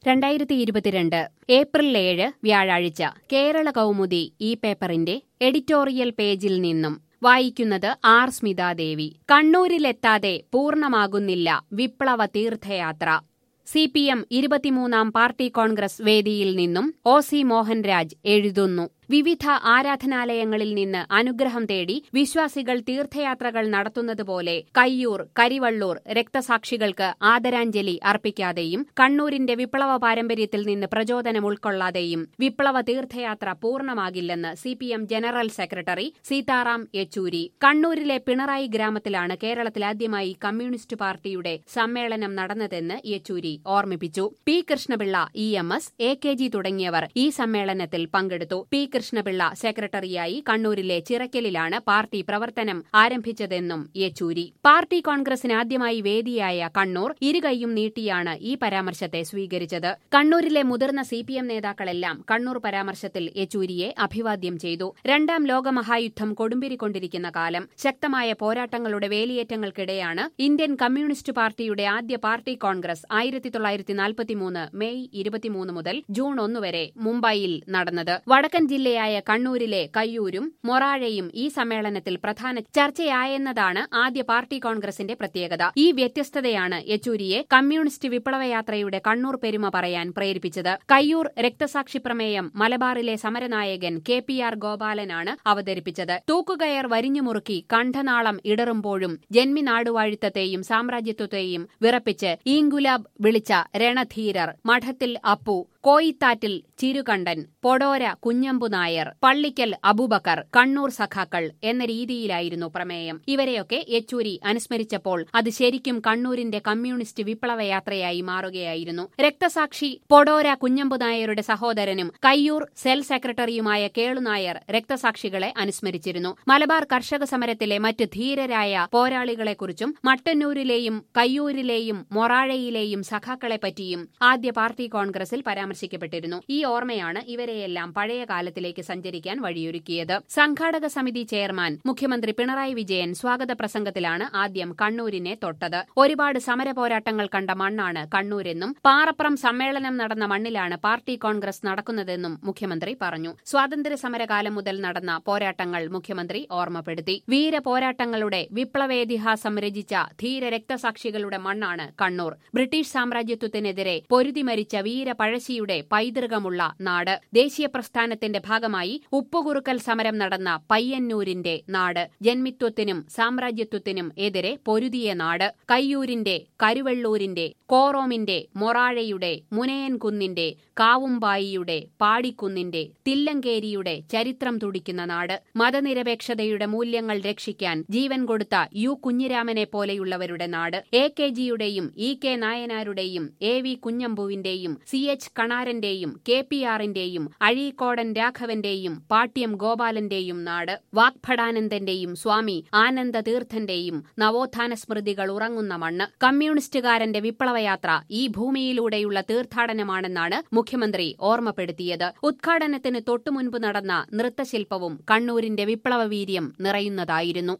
2022 April 7 വ്യാഴാഴ്ച കേരള കൗമുദി ഈ പേപ്പറിന്റെ എഡിറ്റോറിയൽ പേജിൽ നിന്നും വായിക്കുന്നത് ആർ സ്മിതാദേവി. കണ്ണൂരിലെത്താതെ പൂർണ്ണമാകുന്നില്ല വിപ്ലവ തീർത്ഥയാത്ര. CPM 23-ാം പാർട്ടി കോൺഗ്രസ് വേദിയിൽ നിന്നും OC മോഹൻരാജ് എഴുതുന്നു. വിവിധ ആരാധനാലയങ്ങളിൽ നിന്ന് അനുഗ്രഹം തേടി വിശ്വാസികൾ തീർത്ഥയാത്രകൾ നടത്തുന്നതുപോലെ കയ്യൂർ, കരിവള്ളൂർ രക്തസാക്ഷികൾക്ക് ആദരാഞ്ജലി അർപ്പിക്കാതെയും കണ്ണൂരിന്റെ വിപ്ലവ പാരമ്പര്യത്തിൽ നിന്ന് പ്രചോദനം ഉൾക്കൊള്ളാതെയും വിപ്ലവ തീർത്ഥയാത്ര പൂർണ്ണമാകില്ലെന്ന് CPM general secretary Sitaram Yechury. കണ്ണൂരിലെ പിണറായി ഗ്രാമത്തിലാണ് കേരളത്തിലാദ്യമായി കമ്മ്യൂണിസ്റ്റ് പാർട്ടിയുടെ സമ്മേളനം നടന്നതെന്ന് യെച്ചൂരി ഓർമ്മിപ്പിച്ചു. P. കൃഷ്ണപിള്ള, EMS, AKG തുടങ്ങിയവർ ഈ സമ്മേളനത്തിൽ പങ്കെടുത്തു. P. കൃഷ്ണപിള്ള സെക്രട്ടറിയായി കണ്ണൂരിലെ ചിറക്കലിലാണ് പാർട്ടി പ്രവർത്തനം ആരംഭിച്ചതെന്നും യെച്ചൂരി. പാർട്ടി കോൺഗ്രസിന് ആദ്യമായി വേദിയായ കണ്ണൂർ ഇരുകൈയും നീട്ടിയാണ് ഈ പരാമർശത്തെ സ്വീകരിച്ചത്. കണ്ണൂരിലെ മുതിർന്ന CPM നേതാക്കളെല്ലാം കണ്ണൂർ പരാമർശത്തിൽ യെച്ചൂരിയെ അഭിവാദ്യം ചെയ്തു. രണ്ടാം ലോകമഹായുദ്ധം കൊടുമ്പിരിക്കൊണ്ടിരിക്കുന്ന കാലം. ശക്തമായ പോരാട്ടങ്ങളുടെ വേലിയേറ്റങ്ങൾക്കിടെയാണ് ഇന്ത്യൻ കമ്മ്യൂണിസ്റ്റ് പാർട്ടിയുടെ ആദ്യ പാർട്ടി കോൺഗ്രസ് 1943 മെയ് 23 മുതൽ ജൂൺ 1 വരെ മുംബൈയിൽ നടന്നത്. വടക്കൻ ജില്ലയായ കണ്ണൂരിലെ കയ്യൂരും മൊറാഴയും ഈ സമ്മേളനത്തിൽ പ്രധാന ചർച്ചയായെന്നതാണ് ആദ്യ പാർട്ടി കോൺഗ്രസിന്റെ പ്രത്യേകത. ഈ വ്യത്യസ്തതയാണ് യെച്ചൂരിയെ കമ്മ്യൂണിസ്റ്റ് വിപ്ലവയാത്രയുടെ കണ്ണൂർ പെരുമ പറയാൻ പ്രേരിപ്പിച്ചത്. കയ്യൂർ രക്തസാക്ഷി പ്രമേയം മലബാറിലെ സമരനായകൻ KPR ഗോപാലനാണ് അവതരിപ്പിച്ചത്. തൂക്കുകയർ വരിഞ്ഞുമുറുക്കി കണ്ഠനാളം ഇടറുമ്പോഴും ജന്മിനാടുവാഴിത്തത്തെയും സാമ്രാജ്യത്വത്തെയും വിറപ്പിച്ച് ഈങ്കുലാബ് വിളിച്ച രണധീരർ, മഠത്തിൽ അപ്പു, കോയിത്താറ്റിൽ ചിരുകണ്ഠൻ, പൊടോര കുഞ്ഞമ്പു നായർ, പള്ളിക്കൽ അബൂബക്കർ, കണ്ണൂർ സഖാക്കൾ എന്ന രീതിയിലായിരുന്നു പ്രമേയം. ഇവരെയൊക്കെ യെച്ചൂരി അനുസ്മരിച്ചപ്പോൾ അത് ശരിക്കും കണ്ണൂരിന്റെ കമ്മ്യൂണിസ്റ്റ് വിപ്ലവയാത്രയായി മാറുകയായിരുന്നു. രക്തസാക്ഷി പൊടോര കുഞ്ഞമ്പു നായരുടെ സഹോദരനും കയ്യൂർ സെൽ സെക്രട്ടറിയുമായ കേളുനായർ രക്തസാക്ഷികളെ അനുസ്മരിച്ചിരുന്നു. മലബാർ കർഷക സമരത്തിലെ മറ്റ് ധീരരായ പോരാളികളെക്കുറിച്ചും മട്ടന്നൂരിലെയും കയ്യൂരിലെയും മൊറാഴയിലെയും സഖാക്കളെപ്പറ്റിയും ആദ്യ പാർട്ടി കോൺഗ്രസിൽ പരാമർശിക്കപ്പെട്ടിരുന്നു. ഈ ഓർമ്മയാണ് ഇവരെയെല്ലാം പഴയ കാലത്തിലേക്ക് സഞ്ചരിക്കാൻ വഴിയൊരുക്കിയത്. സംഘാടക സമിതി ചെയർമാൻ മുഖ്യമന്ത്രി പിണറായി വിജയൻ സ്വാഗത പ്രസംഗത്തിലാണ് ആദ്യം കണ്ണൂരിനെ തൊട്ടത്. ഒരുപാട് സമര പോരാട്ടങ്ങൾ കണ്ട മണ്ണാണ് കണ്ണൂരെന്നും പാറപ്രം സമ്മേളനം നടന്ന മണ്ണിലാണ് പാർട്ടി കോൺഗ്രസ് നടക്കുന്നതെന്നും മുഖ്യമന്ത്രി പറഞ്ഞു. സ്വാതന്ത്ര്യ സമരകാലം മുതൽ നടന്ന പോരാട്ടങ്ങൾ മുഖ്യമന്ത്രി ഓർമ്മപ്പെടുത്തി. വീര പോരാട്ടങ്ങളുടെ വിപ്ലവേതിഹാസം രചിച്ച ധീര രക്തസാക്ഷികളുടെ മണ്ണാണ് കണ്ണൂർ. ബ്രിട്ടീഷ് സാമ്രാജ്യത്വത്തിനെതിരെ പൊരുതി മരിച്ച വീര പഴശ്ശിയുടെ പൈതൃകമുള്ള നാട്. ദേശീയ പ്രസ്ഥാനത്തിന്റെ ഭാഗമായി ഉപ്പുകുറുക്കൽ സമരം നടന്ന പയ്യന്നൂരിന്റെ നാട്. ജന്മിത്വത്തിനും സാമ്രാജ്യത്വത്തിനും എതിരെ പൊരുതിയ നാട്. കയ്യൂരിന്റെ, കരുവള്ളൂരിന്റെ, കോറോമിന്റെ, മൊറാഴയുടെ, മുനയൻകുന്നിന്റെ, കാവുംബായിയുടെ, പാടിക്കുന്നിന്റെ, തില്ലങ്കേരിയുടെ ചരിത്രം തുടിക്കുന്ന നാട്. മതനിരപേക്ഷതയുടെ മൂല്യങ്ങൾ രക്ഷിക്കാൻ ജീവൻ കൊടുത്ത U. കുഞ്ഞിരാമനെ പോലെയുള്ളവരുടെ നാട്. AKGയുടെയും EK നായനാരുടെയും AV കുഞ്ഞമ്പുവിന്റെയും CH കണാരന്റെയും KPRന്റെയും Azhikodan രാഘവന്റെയും Pattiam ഗോപാലന്റെയും നാട്. വാഗ്ഭടാനന്ദന്റെയും സ്വാമി ആനന്ദ തീർത്ഥന്റെയും നവോത്ഥാന സ്മൃതികൾ ഉറങ്ങുന്ന മണ്ണ്. കമ്മ്യൂണിസ്റ്റുകാരന്റെ വിപ്ലവയാത്ര ഈ ഭൂമിയിലൂടെയുള്ള തീർത്ഥാടനമാണെന്നാണ് മുഖ്യമന്ത്രി ഓർമ്മപ്പെടുത്തിയത്. ഉദ്ഘാടനത്തിന് തൊട്ടുമുൻപ് നടന്ന നൃത്തശില്പവും കണ്ണൂരിന്റെ വിപ്ലവവീര്യം നിറയുന്നതായിരുന്നു.